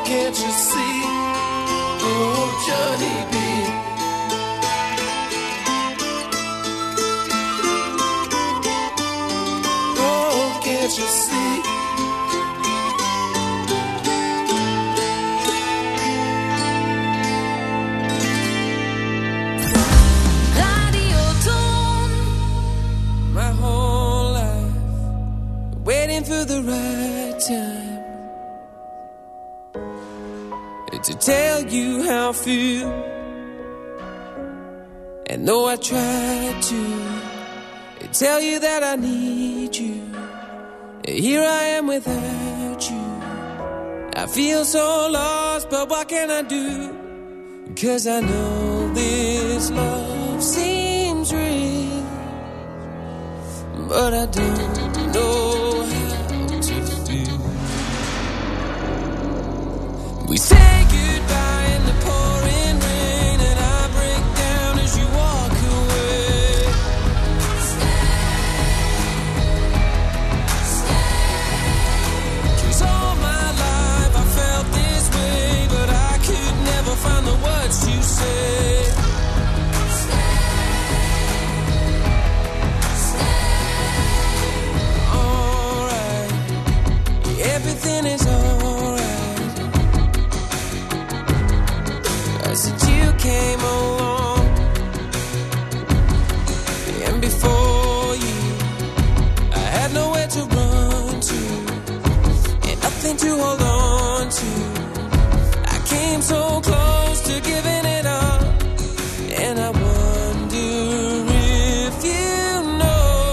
can't you see? Oh, Johnny B. Oh, can't you see? My whole life waiting for the right time to tell you how I feel. And though I tried to tell you that I need you, here I am without you. I feel so lost, but what can I do? 'Cause I know this love seems real, but I don't know how to feel. We say goodbye in the pouring rain, and I break down as you walk away. Stay. 'Cause all my life I felt this way, but I could never find the words to say. Everything is alright. I said you came along, and before you I had nowhere to run to, and nothing to hold on to. I came so close to giving it up, and I wonder if you know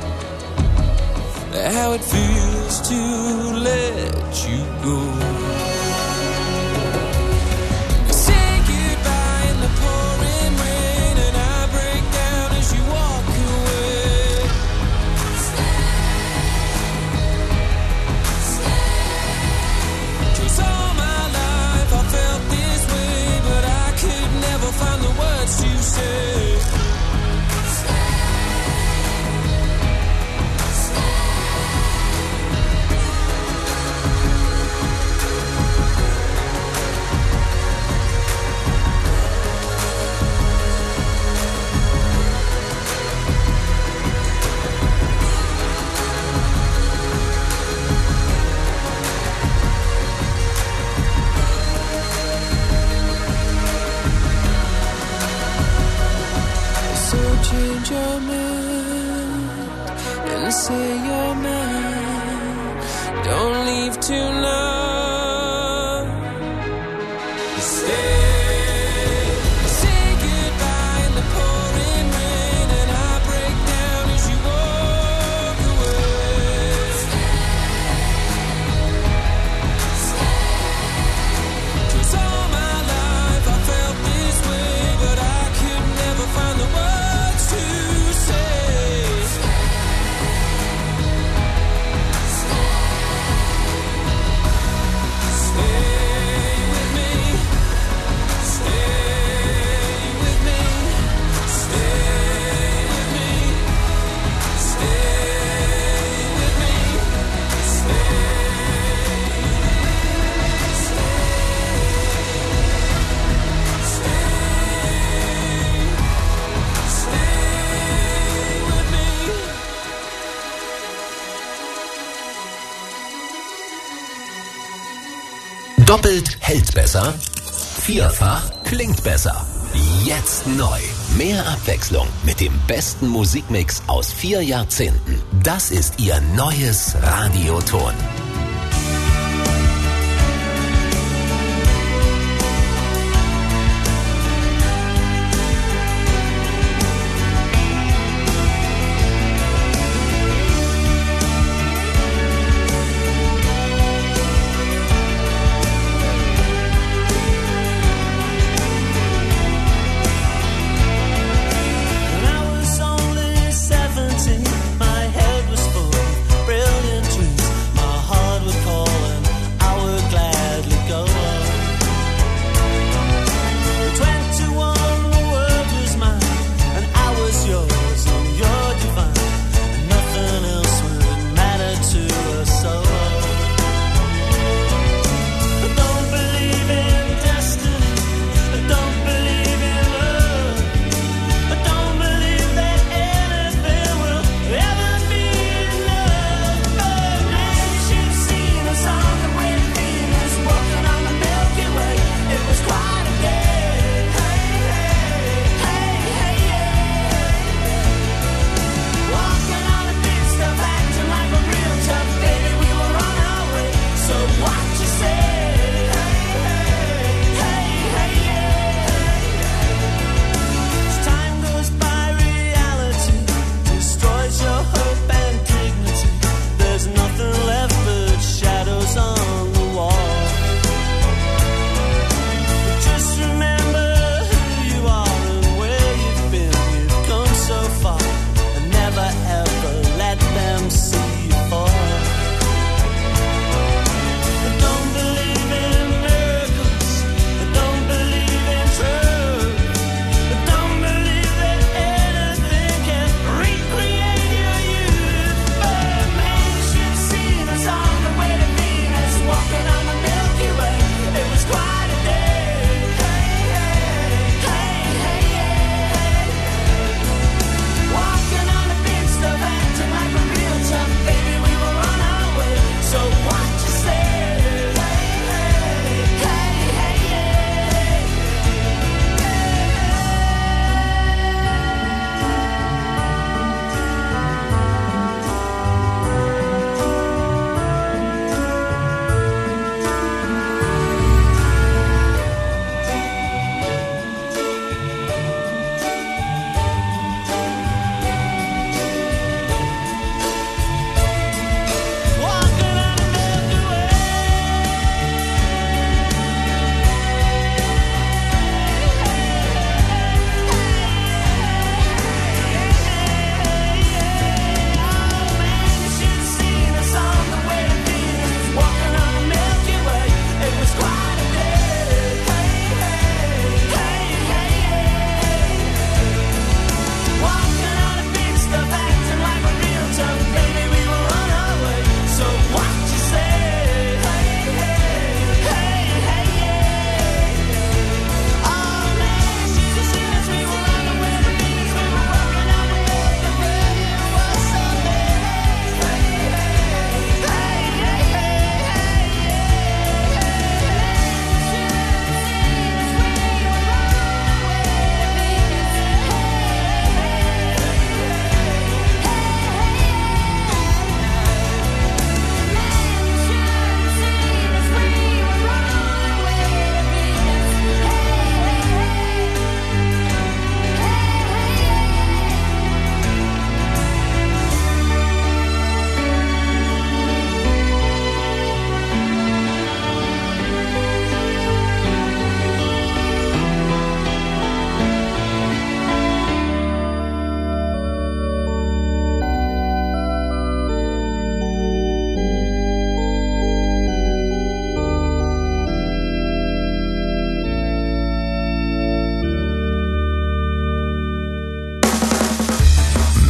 how it feels to let you go. We say goodbye in the pouring rain, and I break down as you walk away. Stay. 'Cause all my life I felt this way, but I could never find the words to say. Change your mind and say you're mine. Don't leave tonight. Stay. Say goodbye in the pouring rain, and I break down as you walk away. Stay. 'Cause all my life I felt this way, but I could never find the words. Doppelt hält besser, vierfach klingt besser. Jetzt neu. Mehr Abwechslung mit dem besten Musikmix aus 4 Jahrzehnten. Das ist Ihr neues Radioton. My head was full of brilliant dreams. My heart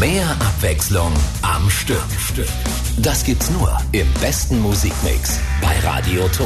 Mehr Abwechslung am Stück. Das gibt's nur im besten Musikmix bei Radio Ton.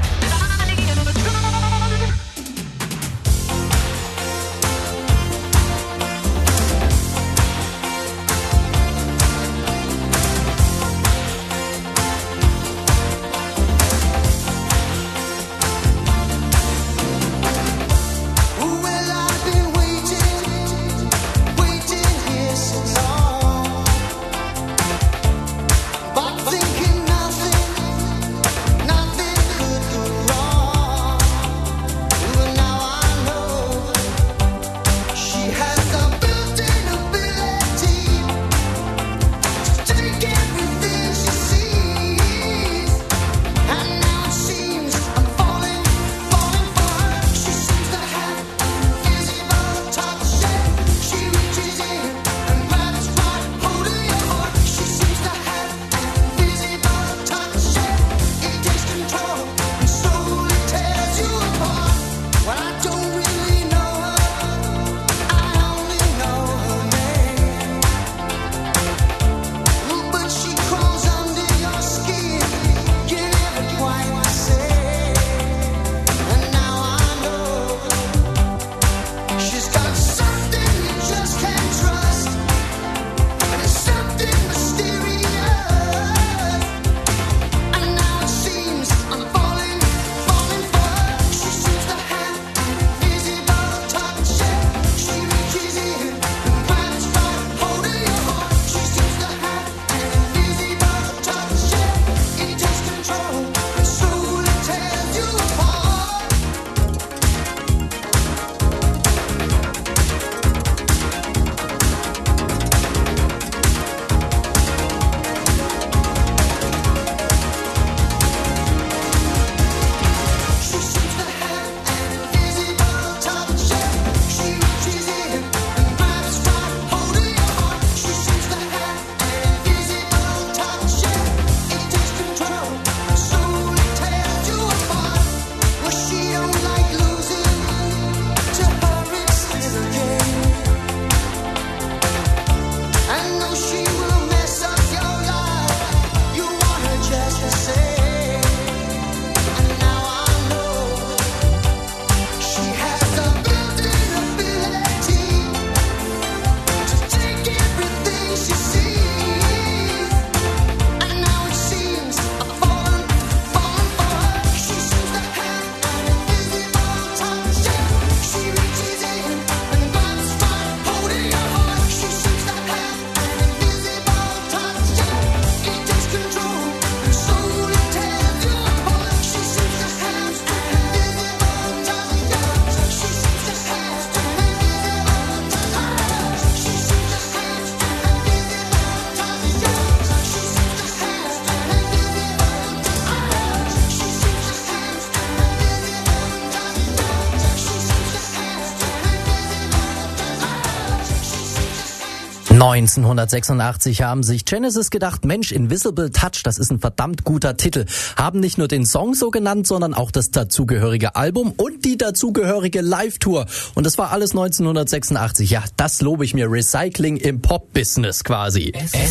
...1986 haben sich Genesis gedacht, Mensch, Invisible Touch, das ist ein verdammt guter Titel. Haben nicht nur den Song so genannt, sondern auch das dazugehörige Album und die dazugehörige Live-Tour. Und das war alles 1986. Ja, das lobe ich mir. Recycling im Pop-Business quasi.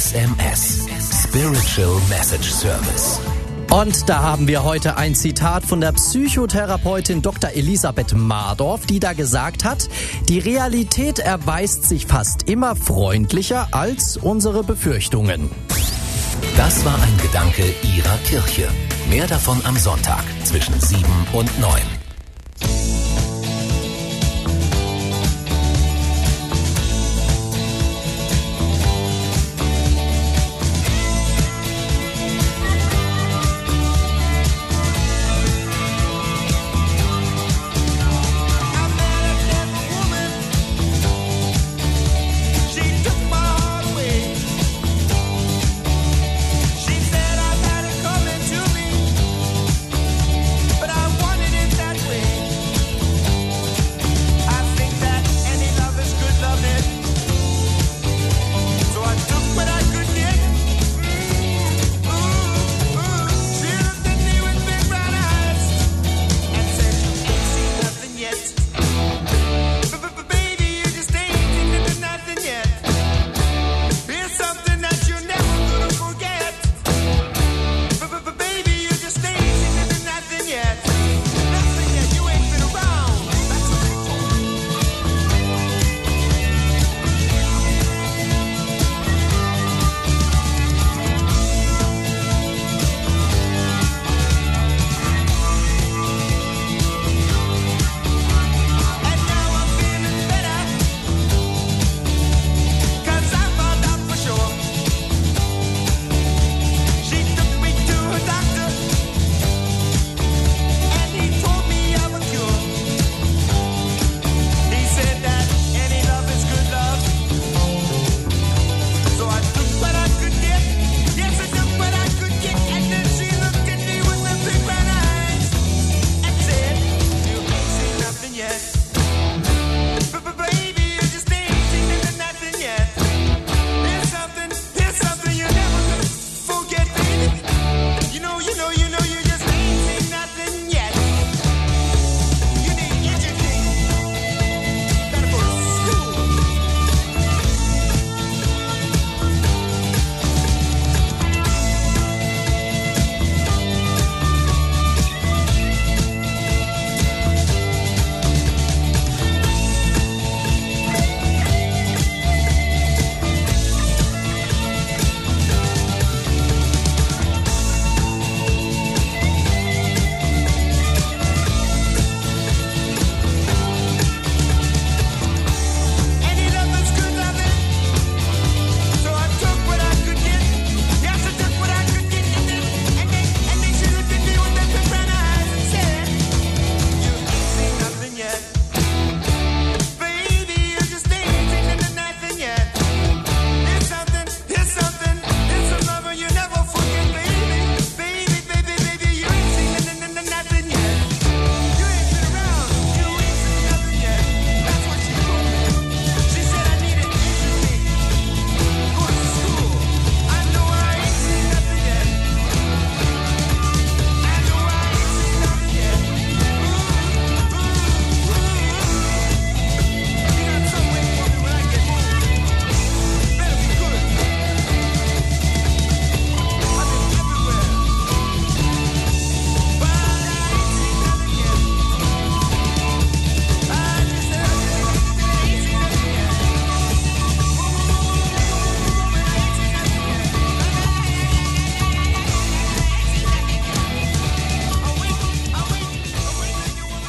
SMS, Spiritual Message Service. Und da haben wir heute ein Zitat von der Psychotherapeutin Dr. Elisabeth Mardorf, die da gesagt hat, die Realität erweist sich fast immer freundlicher als unsere Befürchtungen. Das war ein Gedanke Ihrer Kirche. Mehr davon am Sonntag zwischen 7 und 9. But I wanted it that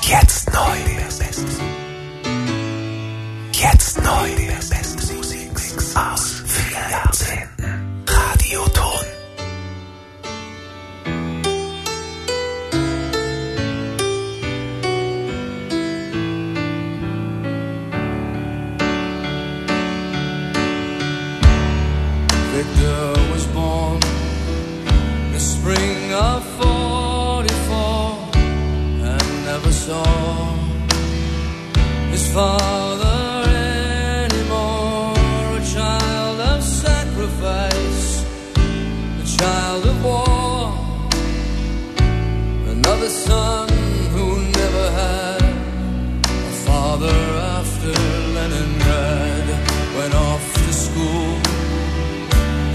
Jetzt neu. Jetzt neu. Der beste Musikmix aus 4 Jahrzehnten. Radioton. Victor was born in the spring of 44 and never saw his father anymore. A child of sacrifice, a child of war, another son